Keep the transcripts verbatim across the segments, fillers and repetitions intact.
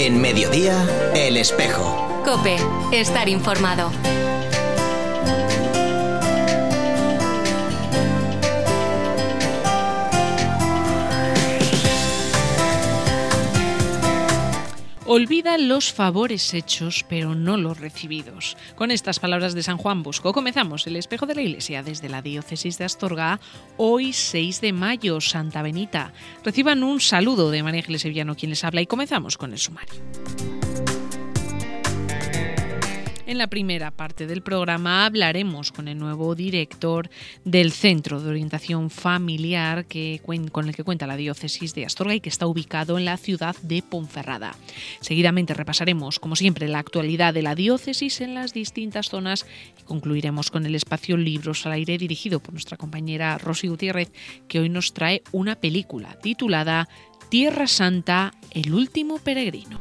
En Mediodía, El Espejo. COPE, estar informado. Olvida los favores hechos, pero no los recibidos. Con estas palabras de San Juan Bosco comenzamos El Espejo de la Iglesia desde la diócesis de Astorga, hoy seis de mayo, Santa Benita. Reciban un saludo de María Ángeles Sevillano, quien les habla, y comenzamos con el sumario. En la primera parte del programa hablaremos con el nuevo director del Centro de Orientación Familiar que, con el que cuenta la diócesis de Astorga y que está ubicado en la ciudad de Ponferrada. Seguidamente repasaremos, como siempre, la actualidad de la diócesis en las distintas zonas y concluiremos con el espacio Libros al Aire dirigido por nuestra compañera Rosy Gutiérrez, que hoy nos trae una película titulada Tierra Santa, el último peregrino.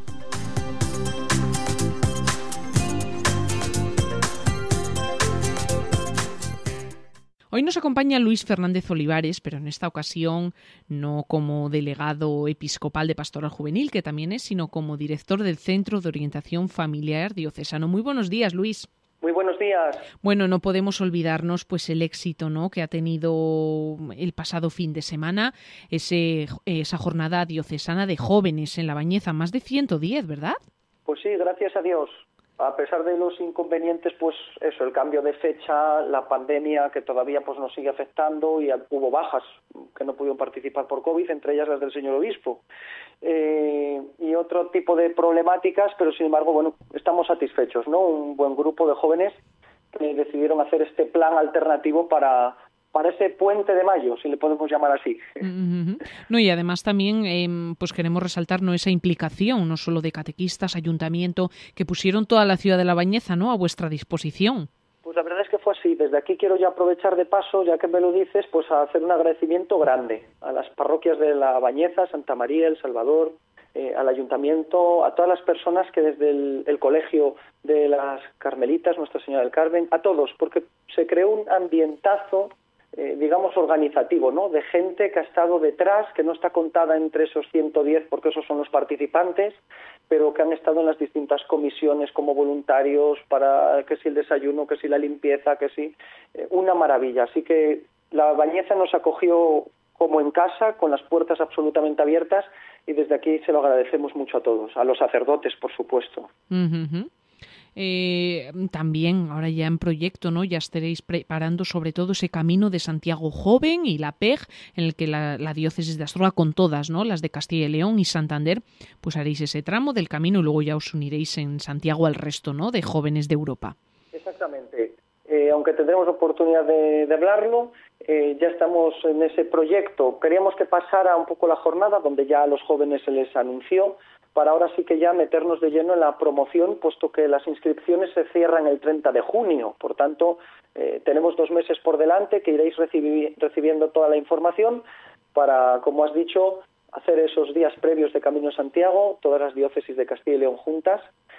Hoy nos acompaña Luis Fernández Olivares, pero en esta ocasión no como delegado episcopal de Pastoral Juvenil, que también es, sino como director del Centro de Orientación Familiar Diocesano. Muy buenos días, Luis. Muy buenos días. Bueno, no podemos olvidarnos pues el éxito, ¿no?, que ha tenido el pasado fin de semana, ese, esa jornada diocesana de jóvenes en La Bañeza, más de ciento diez, ¿verdad? Pues sí, gracias a Dios. A pesar de los inconvenientes, pues eso, el cambio de fecha, la pandemia que todavía pues nos sigue afectando y hubo bajas que no pudieron participar por COVID, entre ellas las del señor obispo. Eh, y otro tipo de problemáticas, pero sin embargo, bueno, estamos satisfechos, ¿no? Un buen grupo de jóvenes que decidieron hacer este plan alternativo para... para ese puente de mayo, si le podemos llamar así. Uh-huh. No, y además también eh, pues queremos resaltar, ¿no?, esa implicación, no solo de catequistas, ayuntamiento, que pusieron toda la ciudad de La Bañeza, ¿no?, a vuestra disposición. Pues la verdad es que fue así. Desde aquí quiero ya aprovechar de paso, ya que me lo dices, pues a hacer un agradecimiento grande a las parroquias de La Bañeza, Santa María, El Salvador, eh, al ayuntamiento, a todas las personas que desde el, el colegio de las Carmelitas, Nuestra Señora del Carmen, a todos, porque se creó un ambientazo, Eh, digamos, organizativo, ¿no?, de gente que ha estado detrás, que no está contada entre esos ciento diez porque esos son los participantes, pero que han estado en las distintas comisiones como voluntarios para que si el desayuno, que si la limpieza, que si... Eh, una maravilla. Así que La Bañeza nos acogió como en casa, con las puertas absolutamente abiertas, y desde aquí se lo agradecemos mucho a todos, a los sacerdotes, por supuesto. Uh-huh. Eh, también ahora ya en proyecto, ¿no?, ya estaréis preparando sobre todo ese camino de Santiago Joven y la P E G, en el que la, la diócesis de Astorga, con todas, ¿no?, las de Castilla y León y Santander, pues haréis ese tramo del camino y luego ya os uniréis en Santiago al resto, ¿no?, de jóvenes de Europa. Exactamente. Eh, aunque tendremos oportunidad de, de hablarlo, eh, ya estamos en ese proyecto. Queríamos que pasara un poco la jornada, donde ya a los jóvenes se les anunció, para ahora sí que ya meternos de lleno en la promoción, puesto que las inscripciones se cierran el treinta de junio. Por tanto, eh, tenemos dos meses por delante que iréis recibi- recibiendo toda la información para, como has dicho, hacer esos días previos de Camino de Santiago, todas las diócesis de Castilla y León juntas,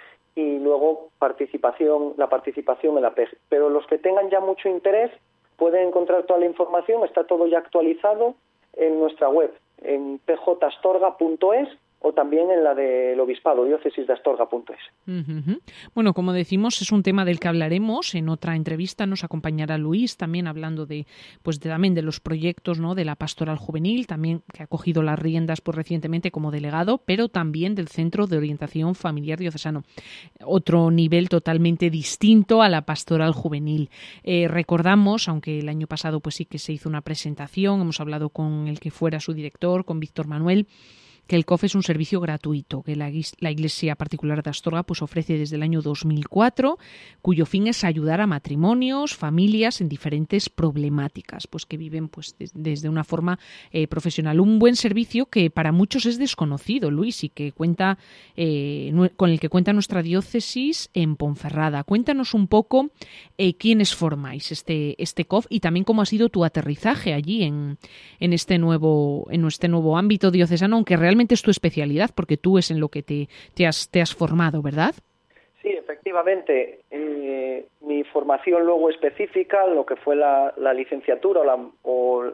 y luego participación, la participación en la P E G. Pero los que tengan ya mucho interés pueden encontrar toda la información, está todo ya actualizado en nuestra web, en p j astorga punto es, o también en la del Obispado, diócesis de astorga punto es. Uh-huh. Bueno, como decimos, es un tema del que hablaremos. En otra entrevista nos acompañará Luis, también hablando de, pues de, también de los proyectos, ¿no?, de la Pastoral Juvenil, también que ha cogido las riendas pues recientemente como delegado, pero también del Centro de Orientación Familiar Diocesano. Otro nivel totalmente distinto a la Pastoral Juvenil. Eh, recordamos, aunque el año pasado pues sí que se hizo una presentación, hemos hablado con el que fuera su director, con Víctor Manuel, que el C O F es un servicio gratuito que la, la Iglesia Particular de Astorga pues ofrece desde el año dos mil cuatro, cuyo fin es ayudar a matrimonios, familias en diferentes problemáticas, pues que viven pues de, desde una forma eh, profesional. Un buen servicio que para muchos es desconocido, Luis, y que cuenta eh, con el que cuenta nuestra diócesis en Ponferrada. Cuéntanos un poco eh, quiénes formáis este este C O F y también cómo ha sido tu aterrizaje allí en en este nuevo en este nuevo ámbito diocesano, aunque realmente es tu especialidad, porque tú es en lo que te, te, has, te has formado, ¿verdad? Sí, efectivamente. Eh, mi formación luego específica, lo que fue la, la licenciatura o la, o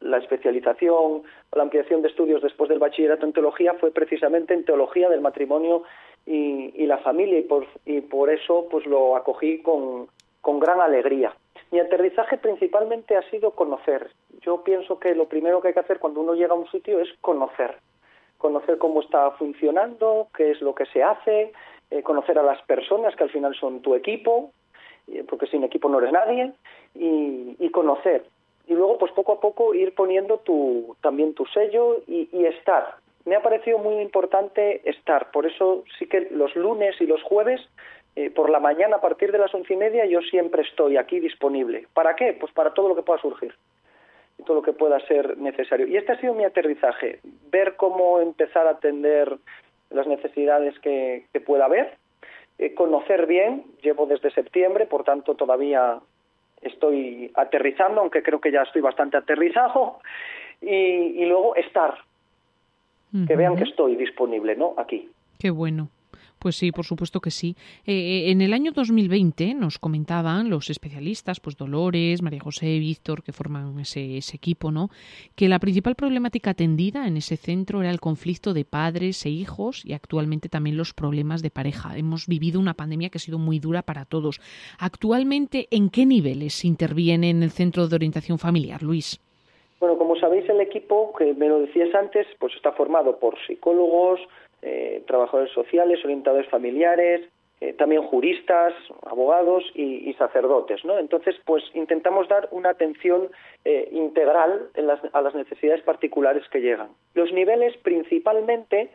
la especialización o la ampliación de estudios después del bachillerato en teología fue precisamente en teología del matrimonio y, y la familia, y por, y por eso pues lo acogí con, con gran alegría. Mi aterrizaje principalmente ha sido conocer. Yo pienso que lo primero que hay que hacer cuando uno llega a un sitio es conocer. Conocer cómo está funcionando, qué es lo que se hace, eh, conocer a las personas que al final son tu equipo, eh, porque sin equipo no eres nadie, y, y conocer. Y luego, pues poco a poco, ir poniendo tu, también tu sello y, y estar. Me ha parecido muy importante estar. Por eso sí que los lunes y los jueves, eh, por la mañana a partir de las once y media, yo siempre estoy aquí disponible. ¿Para qué? Pues para todo lo que pueda surgir. Todo lo que pueda ser necesario. Y este ha sido mi aterrizaje, ver cómo empezar a atender las necesidades que, que pueda haber, eh, conocer bien, llevo desde septiembre, por tanto todavía estoy aterrizando, aunque creo que ya estoy bastante aterrizado, y, y luego estar, uh-huh. que vean que estoy disponible, ¿no? Aquí. Qué bueno. Pues sí, por supuesto que sí. Eh, en el año dos mil veinte nos comentaban los especialistas, pues Dolores, María José, Víctor, que forman ese, ese equipo, ¿no?, que la principal problemática atendida en ese centro era el conflicto de padres e hijos y actualmente también los problemas de pareja. Hemos vivido una pandemia que ha sido muy dura para todos. Actualmente, ¿en qué niveles interviene en el Centro de Orientación Familiar, Luis? Bueno, como sabéis, el equipo, que me lo decías antes, pues está formado por psicólogos, Eh, trabajadores sociales, orientadores familiares, eh, también juristas, abogados y, y sacerdotes, ¿no? Entonces, pues intentamos dar una atención eh, integral en las, a las necesidades particulares que llegan. Los niveles, principalmente,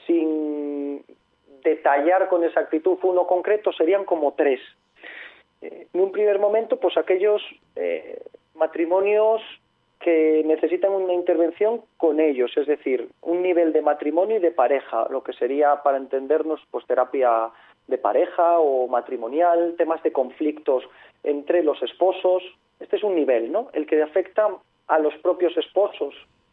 sin detallar con exactitud uno concreto, serían como tres. Eh, en un primer momento, pues aquellos eh, matrimonios que necesitan una intervención con ellos, es decir, un nivel de matrimonio y de pareja, lo que sería, para entendernos, pues terapia de pareja o matrimonial, temas de conflictos entre los esposos. Este es un nivel, ¿no?, el que afecta a los propios esposos.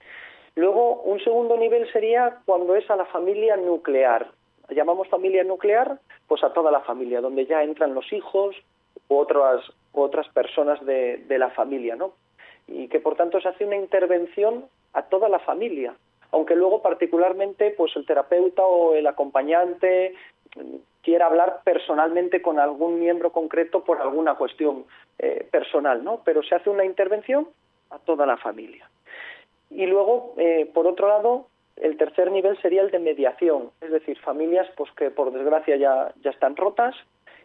Luego, un segundo nivel sería cuando es a la familia nuclear. Llamamos familia nuclear, pues a toda la familia, donde ya entran los hijos u otras, u otras personas de, de la familia, ¿no?, y que por tanto se hace una intervención a toda la familia, aunque luego particularmente pues el terapeuta o el acompañante quiera hablar personalmente con algún miembro concreto por alguna cuestión eh, personal, ¿no? Pero se hace una intervención a toda la familia. Y luego, eh, por otro lado, el tercer nivel sería el de mediación, es decir, familias pues que por desgracia ya, ya están rotas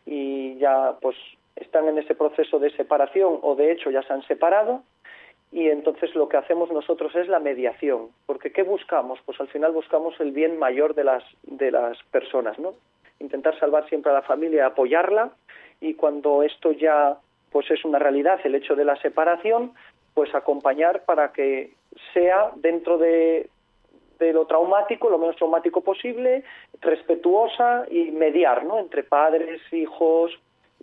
y ya pues están en ese proceso de separación o de hecho ya se han separado. Y entonces lo que hacemos nosotros es la mediación, porque ¿qué buscamos? Pues al final buscamos el bien mayor de las de las personas, ¿no? Intentar salvar siempre a la familia, apoyarla, y cuando esto ya pues es una realidad, el hecho de la separación, pues acompañar para que sea dentro de, de lo traumático, lo menos traumático posible, respetuosa, y mediar, ¿no?, entre padres, hijos.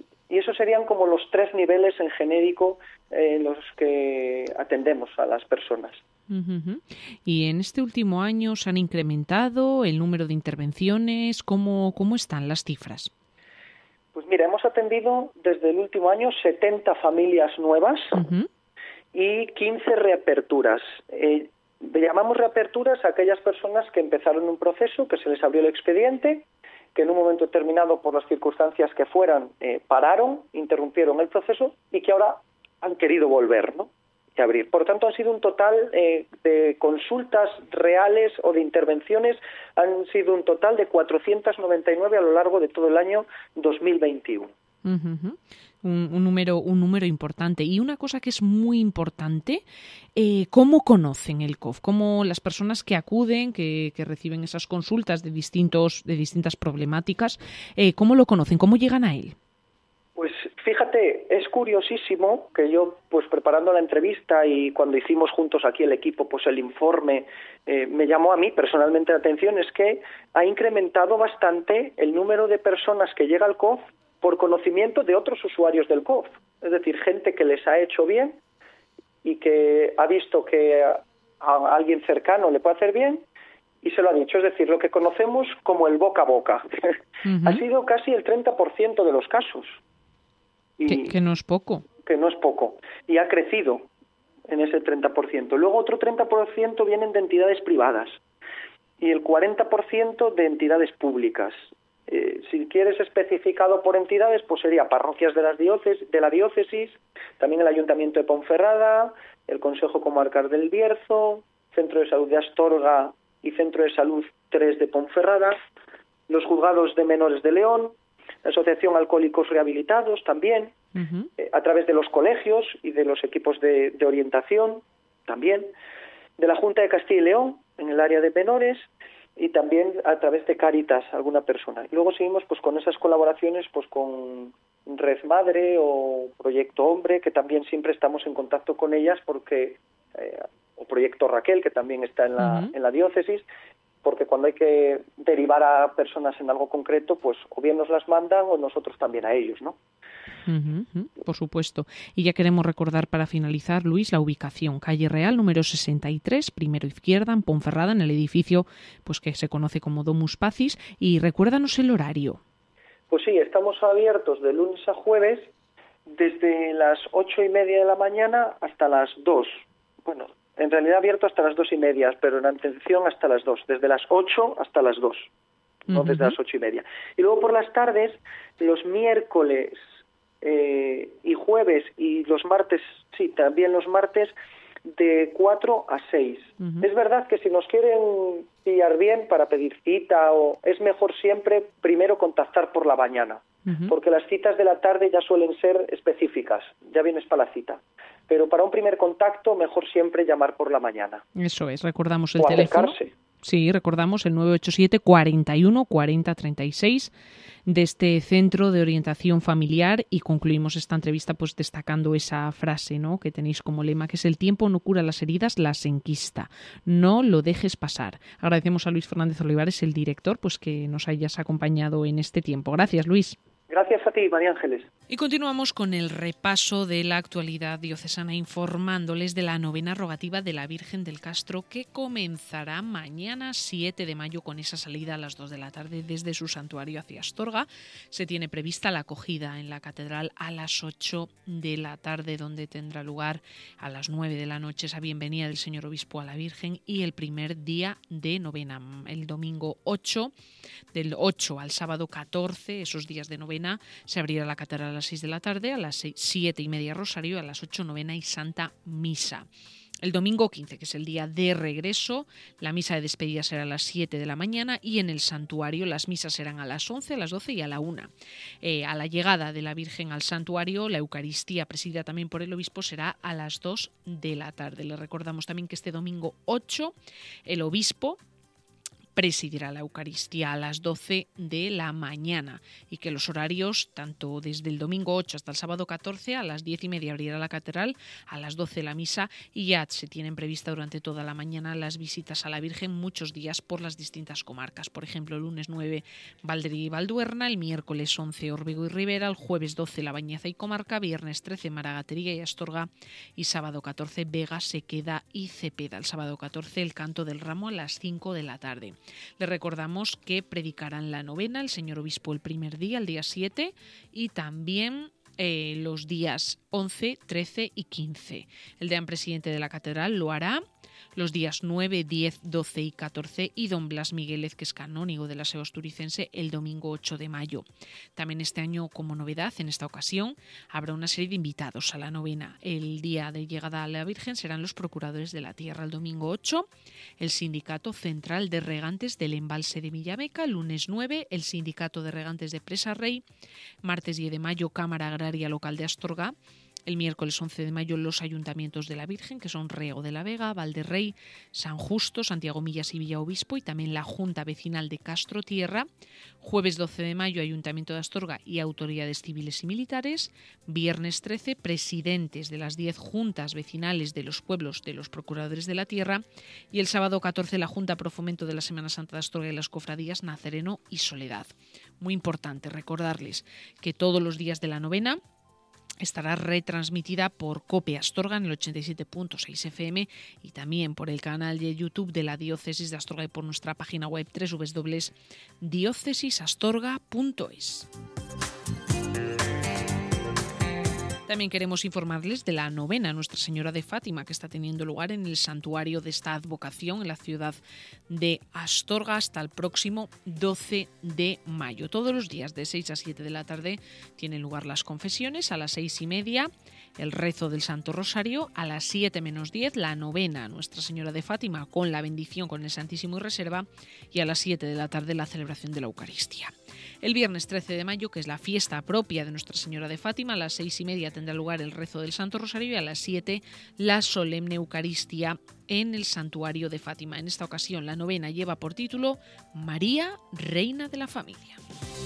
Y esos serían como los tres niveles en genérico en los que atendemos a las personas. Uh-huh. Y en este último año se han incrementado el número de intervenciones. ¿Cómo, cómo están las cifras? Pues mira, hemos atendido desde el último año setenta familias nuevas uh-huh. y quince reaperturas. Eh, llamamos reaperturas a aquellas personas que empezaron un proceso, que se les abrió el expediente, que en un momento determinado, por las circunstancias que fueran, eh, pararon, interrumpieron el proceso y que ahora han querido volver, ¿no?, y abrir. Por tanto, han sido un total eh, de consultas reales o de intervenciones, han sido un total de cuatrocientas noventa y nueve a lo largo de todo el año dos mil veintiuno. Uh-huh. Un, un número un número importante. Y una cosa que es muy importante, eh, ¿cómo conocen el C O F? ¿Cómo las personas que acuden, que, que reciben esas consultas de distintos de distintas problemáticas, eh, cómo lo conocen? ¿Cómo llegan a él? Pues fíjate, es curiosísimo que yo, pues preparando la entrevista y cuando hicimos juntos aquí el equipo, pues el informe, eh, me llamó a mí personalmente la atención, es que ha incrementado bastante el número de personas que llega al C O F por conocimiento de otros usuarios del C O F. Es decir, gente que les ha hecho bien y que ha visto que a, a alguien cercano le puede hacer bien y se lo ha dicho. Es decir, lo que conocemos como el boca a boca. Uh-huh. Ha sido casi el treinta por ciento de los casos. Y que, que no es poco. Que no es poco. Y ha crecido. en ese treinta por ciento. Luego otro treinta por ciento vienen de entidades privadas y el cuarenta por ciento de entidades públicas. Eh, si quieres especificado por entidades, pues sería parroquias de, las diócesis, de la diócesis, también el Ayuntamiento de Ponferrada, el Consejo Comarcal del Bierzo, Centro de Salud de Astorga y Centro de Salud tres de Ponferrada, los juzgados de menores de León, la Asociación Alcohólicos Rehabilitados también, uh-huh. eh, a través de los colegios y de los equipos de, de orientación también, de la Junta de Castilla y León en el área de menores y también a través de Cáritas alguna persona. Y luego seguimos pues con esas colaboraciones pues con Red Madre o Proyecto Hombre, que también siempre estamos en contacto con ellas porque eh, o Proyecto Raquel, que también está en la, uh-huh. en la diócesis, porque cuando hay que derivar a personas en algo concreto, pues o bien nos las mandan o nosotros también a ellos, ¿no? Uh-huh, uh, por supuesto. Y ya queremos recordar para finalizar, Luis, la ubicación. Calle Real, número sesenta y tres, primero izquierda, en Ponferrada, en el edificio pues que se conoce como Domus Pacis. Y recuérdanos el horario. Pues sí, estamos abiertos de lunes a jueves desde las ocho y media de la mañana hasta las dos. Bueno, en realidad abierto hasta las dos y media, pero en atención hasta las dos, desde las ocho hasta las dos, no uh-huh. desde las ocho y media. Y luego por las tardes, los miércoles eh, y jueves y los martes, sí, también los martes, de cuatro a seis. Uh-huh. Es verdad que si nos quieren pillar bien para pedir cita, o es mejor siempre primero contactar por la mañana, uh-huh. porque las citas de la tarde ya suelen ser específicas, ya vienes para la cita. Pero para un primer contacto, mejor siempre llamar por la mañana. Eso es, recordamos el o teléfono. Acercarse. Sí, recordamos el nueve ocho siete, cuarenta y uno, cuarenta, treinta y seis de este Centro de Orientación Familiar, y concluimos esta entrevista pues destacando esa frase, ¿no?, que tenéis como lema, que es: el tiempo no cura las heridas, las enquista. No lo dejes pasar. Agradecemos a Luis Fernández Olivares, el director, pues que nos hayas acompañado en este tiempo. Gracias, Luis. Gracias a ti, María Ángeles. Y continuamos con el repaso de la actualidad diocesana, informándoles de la novena rogativa de la Virgen del Castro, que comenzará mañana siete de mayo con esa salida a las dos de la tarde desde su santuario hacia Astorga. Se tiene prevista la acogida en la catedral a las ocho de la tarde, donde tendrá lugar a las nueve de la noche esa bienvenida del señor obispo a la Virgen, y el primer día de novena, el domingo ocho, del ocho al sábado catorce, esos días de novena, se abrirá la catedral a las seis de la tarde, a las siete y media rosario, a las ocho novena y Santa Misa. El domingo quince, que es el día de regreso, la misa de despedida será a las siete de la mañana, y en el santuario las misas serán a las once, a las doce y a la una. Eh, a la llegada de la Virgen al santuario, la Eucaristía, presidida también por el obispo, será a las dos de la tarde. Le recordamos también que este domingo ocho, el obispo presidirá la Eucaristía a las doce de la mañana, y que los horarios, tanto desde el domingo ocho hasta el sábado catorce, a las diez y media abrirá la catedral, a las doce la misa, y ya se tienen prevista durante toda la mañana las visitas a la Virgen muchos días por las distintas comarcas. Por ejemplo, el lunes nueve, Valdería y Valduerna, el miércoles once, Órbigo y Ribera, el jueves doce, La Bañeza y Comarca, viernes trece, Maragatería y Astorga, y sábado catorce, Vega, Sequeda y Cepeda. El sábado catorce, el canto del ramo a las cinco de la tarde. Le recordamos que predicarán la novena el señor obispo el primer día, el día siete, y también eh, los días once, trece y quince. El deán presidente de la catedral lo hará los días nueve, diez, doce y catorce, y don Blas Miguelez, que es canónigo de la S E O asturicense, el domingo ocho de mayo. También este año, como novedad, en esta ocasión, habrá una serie de invitados a la novena. El día de llegada a la Virgen serán los procuradores de la tierra. El domingo ocho, el Sindicato Central de Regantes del Embalse de Villameca. El lunes nueve, el Sindicato de Regantes de Presa Rey. Martes diez de mayo, Cámara Agraria Local de Astorga. El miércoles once de mayo, los ayuntamientos de la Virgen, que son Riego de la Vega, Valderrey, San Justo, Santiago Millas y Villaobispo, y también la Junta Vecinal de Castro Tierra. Jueves doce de mayo, Ayuntamiento de Astorga y autoridades civiles y militares. Viernes trece, presidentes de las diez juntas vecinales de los pueblos de los procuradores de la tierra. Y el sábado catorce, la Junta Pro Fomento de la Semana Santa de Astorga y las cofradías Nazareno y Soledad. Muy importante recordarles que todos los días de la novena estará retransmitida por COPE Astorga en el ochenta y siete punto seis F M, y también por el canal de YouTube de la Diócesis de Astorga y por nuestra página web doble u doble u doble u punto diócesis astorga punto es. También queremos informarles de la novena Nuestra Señora de Fátima que está teniendo lugar en el santuario de esta advocación en la ciudad de Astorga hasta el próximo doce de mayo. Todos los días de seis a siete de la tarde tienen lugar las confesiones, a las seis y media el rezo del Santo Rosario, a las siete menos diez la novena Nuestra Señora de Fátima con la bendición con el Santísimo y Reserva y a las siete de la tarde la celebración de la Eucaristía. El viernes trece de mayo, que es la fiesta propia de Nuestra Señora de Fátima, a las seis y media tendrá lugar el rezo del Santo Rosario y a las siete la solemne Eucaristía en el santuario de Fátima. En esta ocasión la novena lleva por título María, Reina de la Familia.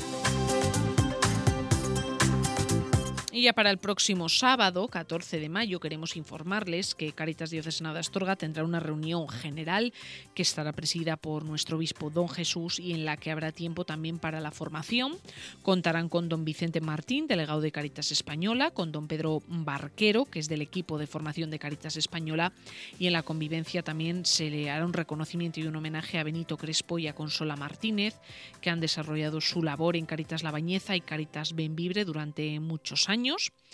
Y ya para el próximo sábado, catorce de mayo, queremos informarles que Cáritas Diocesana de Astorga tendrá una reunión general que estará presidida por nuestro obispo don Jesús y en la que habrá tiempo también para la formación. Contarán con don Vicente Martín, delegado de Cáritas Española, con don Pedro Barquero, que es del equipo de formación de Cáritas Española, y en la convivencia también se le hará un reconocimiento y un homenaje a Benito Crespo y a Consola Martínez, que han desarrollado su labor en Cáritas La Bañeza y Cáritas Bembibre durante muchos años.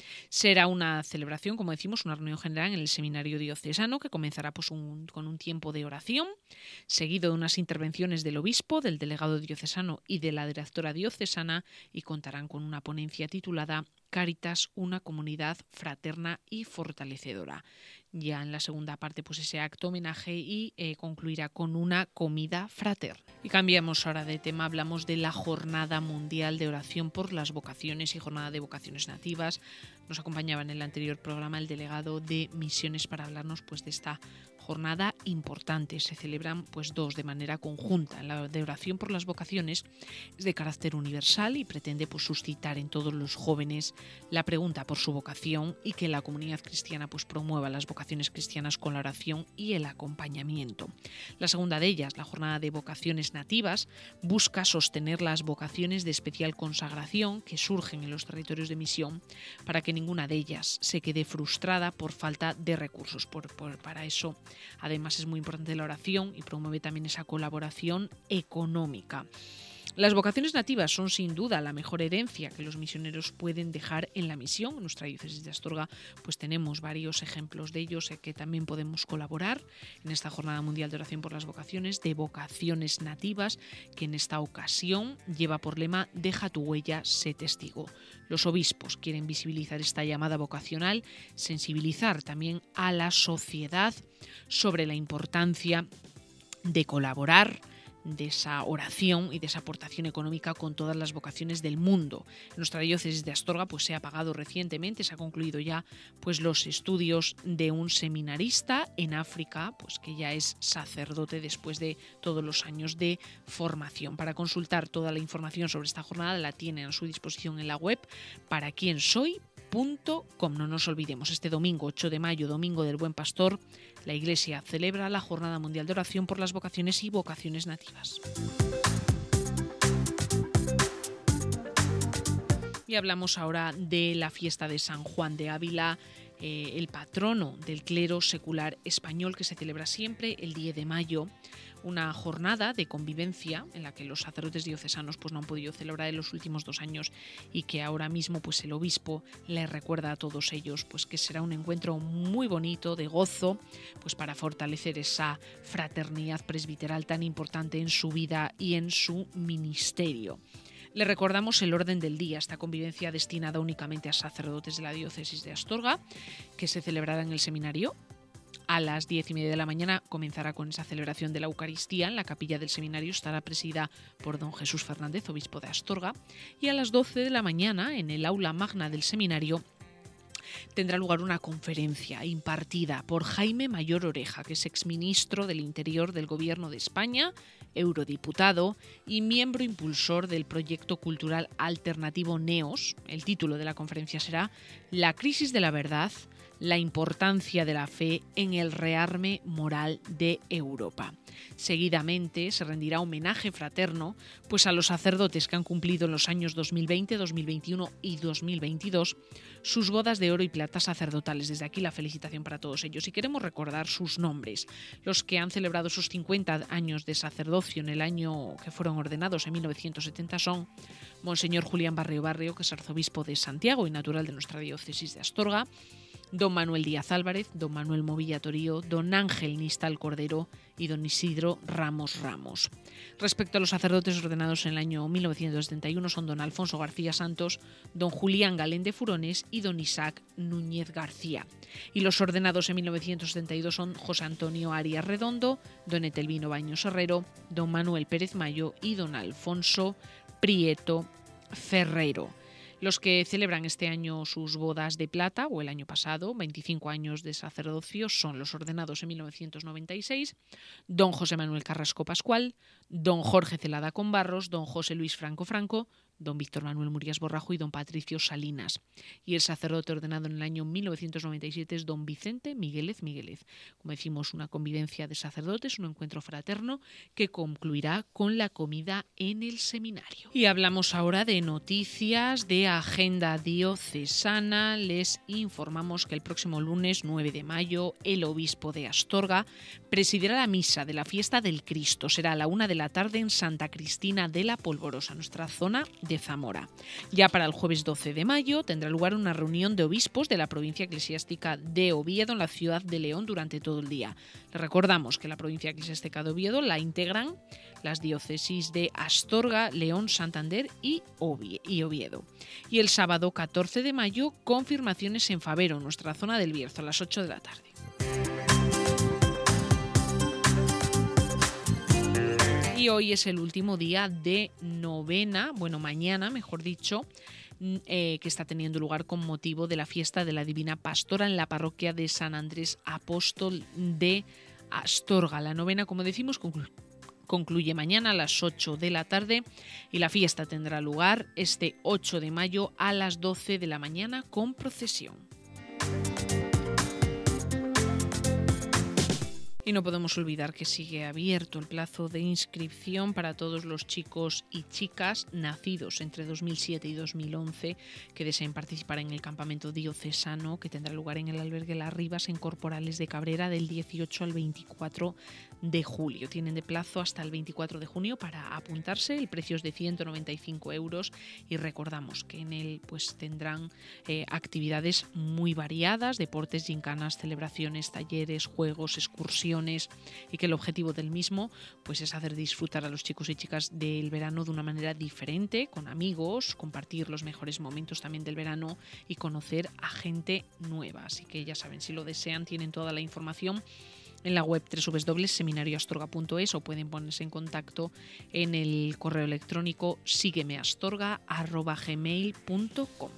Será una celebración, como decimos, una reunión general en el seminario diocesano que comenzará pues, un, con un tiempo de oración, seguido de unas intervenciones del obispo, del delegado diocesano y de la directora diocesana, y contarán con una ponencia titulada Cáritas, una comunidad fraterna y fortalecedora. Ya en la segunda parte, pues ese acto homenaje y eh, concluirá con una comida fraterna. Y cambiamos ahora de tema, hablamos de la Jornada Mundial de Oración por las Vocaciones y Jornada de Vocaciones Nativas. Nos acompañaba en el anterior programa el delegado de Misiones para hablarnos pues de esta jornada importante. Se celebran pues dos de manera conjunta. La de oración por las vocaciones es de carácter universal y pretende pues suscitar en todos los jóvenes la pregunta por su vocación y que la comunidad cristiana pues promueva las vocaciones cristianas con la oración y el acompañamiento. La segunda de ellas, la jornada de vocaciones nativas, busca sostener las vocaciones de especial consagración que surgen en los territorios de misión para que ninguna de ellas se quede frustrada por falta de recursos. Por, por, para eso además es muy importante la oración y promueve también esa colaboración económica. Las vocaciones nativas son sin duda la mejor herencia que los misioneros pueden dejar en la misión. En nuestra diócesis de Astorga pues tenemos varios ejemplos de ellos en que también podemos colaborar en esta Jornada Mundial de Oración por las Vocaciones, de vocaciones nativas, que en esta ocasión lleva por lema Deja tu huella, sé testigo. Los obispos quieren visibilizar esta llamada vocacional, sensibilizar también a la sociedad sobre la importancia de colaborar, de esa oración y de esa aportación económica con todas las vocaciones del mundo. En nuestra diócesis de Astorga pues se ha pagado recientemente, se ha concluido ya pues los estudios de un seminarista en África, pues que ya es sacerdote después de todos los años de formación. Para consultar toda la información sobre esta jornada la tienen a su disposición en la web para quien soy punto com. No nos olvidemos, este domingo ocho de mayo, domingo del Buen Pastor, la Iglesia celebra la Jornada Mundial de Oración por las Vocaciones y Vocaciones Nativas. Y hablamos ahora de la fiesta de San Juan de Ávila, eh, el patrono del clero secular español, que se celebra siempre el diez de mayo. Una jornada de convivencia en la que los sacerdotes diocesanos pues, no han podido celebrar en los últimos dos años y que ahora mismo pues, el obispo les recuerda a todos ellos pues, que será un encuentro muy bonito, de gozo, pues, para fortalecer esa fraternidad presbiteral tan importante en su vida y en su ministerio. Le recordamos el orden del día, esta convivencia destinada únicamente a sacerdotes de la diócesis de Astorga, que se celebrará en el seminario. A las diez y media de la mañana comenzará con esa celebración de la Eucaristía. En la capilla del seminario estará presidida por don Jesús Fernández, obispo de Astorga. Y a las doce de la mañana, en el aula magna del seminario, tendrá lugar una conferencia impartida por Jaime Mayor Oreja, que es exministro del Interior del Gobierno de España, eurodiputado y miembro impulsor del proyecto cultural alternativo NEOS. El título de la conferencia será La crisis de la verdad, la importancia de la fe en el rearme moral de Europa. Seguidamente se rendirá homenaje fraterno pues a los sacerdotes que han cumplido en los años dos mil veinte, dos mil veintiuno y dos mil veintidós sus bodas de oro y plata sacerdotales. Desde aquí la felicitación para todos ellos. Y queremos recordar sus nombres. Los que han celebrado sus cincuenta años de sacerdocio en el año que fueron ordenados en mil novecientos setenta son Monseñor Julián Barrio Barrio, que es arzobispo de Santiago y natural de nuestra diócesis de Astorga, don Manuel Díaz Álvarez, don Manuel Movilla Torío, don Ángel Nistal Cordero y don Isidro Ramos Ramos. Respecto a los sacerdotes ordenados en el año mil novecientos setenta y uno son don Alfonso García Santos, don Julián Galén de Furones y don Isaac Núñez García. Y los ordenados en mil novecientos setenta y dos son José Antonio Arias Redondo, don Etelvino Baños Herrero, don Manuel Pérez Mayo y don Alfonso Prieto Ferrero. Los que celebran este año sus bodas de plata, o el año pasado, veinticinco años de sacerdocio, son los ordenados en mil novecientos noventa y seis, don José Manuel Carrasco Pascual, don Jorge Celada Conbarros, don José Luis Franco Franco, don Víctor Manuel Murías Borrajo y don Patricio Salinas. Y el sacerdote ordenado en el año mil novecientos noventa y siete es don Vicente Miguelez Miguelez. Como decimos, una convivencia de sacerdotes, un encuentro fraterno que concluirá con la comida en el seminario. Y hablamos ahora de noticias de agenda diocesana. Les informamos que el próximo lunes nueve de mayo el obispo de Astorga presidirá la misa de la fiesta del Cristo. Será a la una de la tarde en Santa Cristina de la Polvorosa, nuestra zona de Zamora. Ya para el jueves doce de mayo tendrá lugar una reunión de obispos de la provincia eclesiástica de Oviedo en la ciudad de León durante todo el día. Les recordamos que la provincia eclesiástica de Oviedo la integran las diócesis de Astorga, León, Santander y Oviedo. Y el sábado catorce de mayo confirmaciones en Favero, nuestra zona del Bierzo, a las ocho de la tarde. Y hoy es el último día de novena, bueno, mañana, mejor dicho, eh, que está teniendo lugar con motivo de la fiesta de la Divina Pastora en la parroquia de San Andrés Apóstol de Astorga. La novena, como decimos, conclu- concluye mañana a las ocho de la tarde y la fiesta tendrá lugar este ocho de mayo a las doce de la mañana con procesión. Y no podemos olvidar que sigue abierto el plazo de inscripción para todos los chicos y chicas nacidos entre dos mil siete y dos mil once que deseen participar en el campamento diocesano que tendrá lugar en el albergue Las Rivas en Corporales de Cabrera del dieciocho al veinticuatro de julio. Tienen de plazo hasta el veinticuatro de junio para apuntarse. El precio es de ciento noventa y cinco euros y recordamos que en él pues tendrán eh, actividades muy variadas, deportes, gincanas, celebraciones, talleres, juegos, excursiones, y que el objetivo del mismo pues es hacer disfrutar a los chicos y chicas del verano de una manera diferente, con amigos, compartir los mejores momentos también del verano y conocer a gente nueva. Así que ya saben, si lo desean, tienen toda la información en la web doble u doble u doble u punto seminario astorga punto es o pueden ponerse en contacto en el correo electrónico síguemeastorga arroba gmail punto com.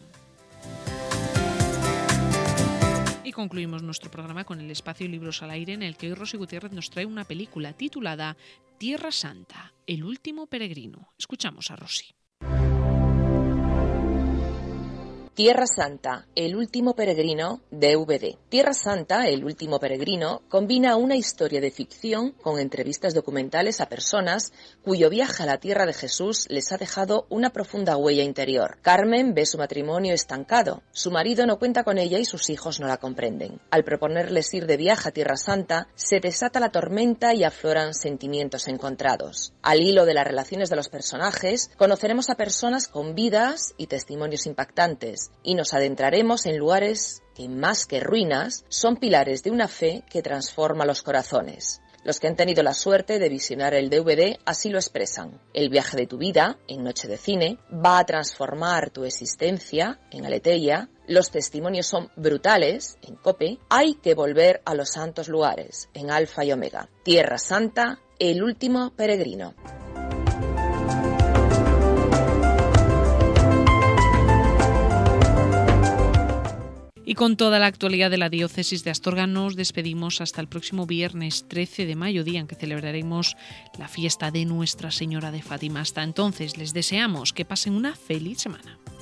Y concluimos nuestro programa con el espacio Libros al Aire, en el que hoy Rosy Gutiérrez nos trae una película titulada Tierra Santa, el último peregrino. Escuchamos a Rosy. Tierra Santa, el último peregrino, D V D. Tierra Santa, el último peregrino, combina una historia de ficción con entrevistas documentales a personas cuyo viaje a la tierra de Jesús les ha dejado una profunda huella interior. Carmen ve su matrimonio estancado, su marido no cuenta con ella y sus hijos no la comprenden. Al proponerles ir de viaje a Tierra Santa, se desata la tormenta y afloran sentimientos encontrados. Al hilo de las relaciones de los personajes, conoceremos a personas con vidas y testimonios impactantes, y nos adentraremos en lugares que, más que ruinas, son pilares de una fe que transforma los corazones. Los que han tenido la suerte de visionar el D V D así lo expresan. El viaje de tu vida, en Noche de Cine, va a transformar tu existencia, en Aleteia. Los testimonios son brutales, en COPE. Hay que volver a los santos lugares, en Alfa y Omega. Tierra Santa, el último peregrino. Y con toda la actualidad de la diócesis de Astorga nos despedimos hasta el próximo viernes trece de mayo, día en que celebraremos la fiesta de Nuestra Señora de Fátima. Hasta entonces les deseamos que pasen una feliz semana.